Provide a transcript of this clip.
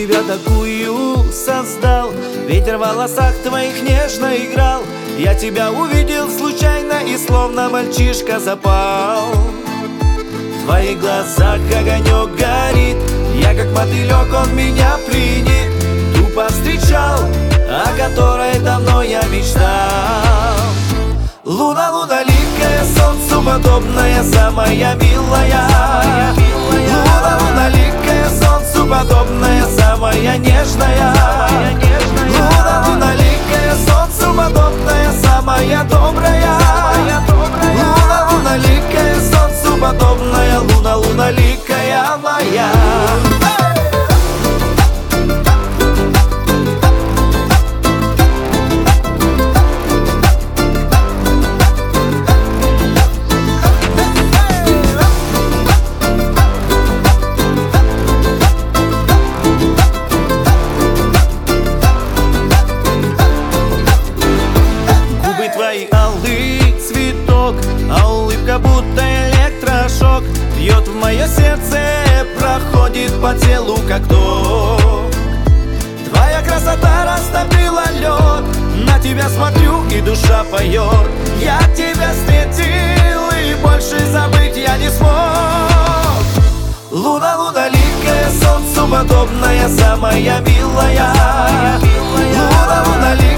тебя такую создал, ветер в волосах твоих нежно играл. Я тебя увидел случайно и словно мальчишка запал. В твоих глазах огонек горит, я как мотылек, он меня пленит. Ту повстречал, о которой давно я мечтал. Луна, луналикая, солнцу подобная, самая милая. Луна, луналикая, солнцу подобная, самая нежная. Луна, луналикая, солнцу подобная, самая добрая. Луна, луналикая, солнцу подобная, луна, луналикая моя. Твой алый цветок, а улыбка будто электрошок бьет в мое сердце, проходит по телу как ток. Твоя красота растопила лед, на тебя смотрю и душа поет. Я тебя встретил и больше забыть я не смог. Луна, луналикая, солнцу подобная, самая милая. Луна, луналикая,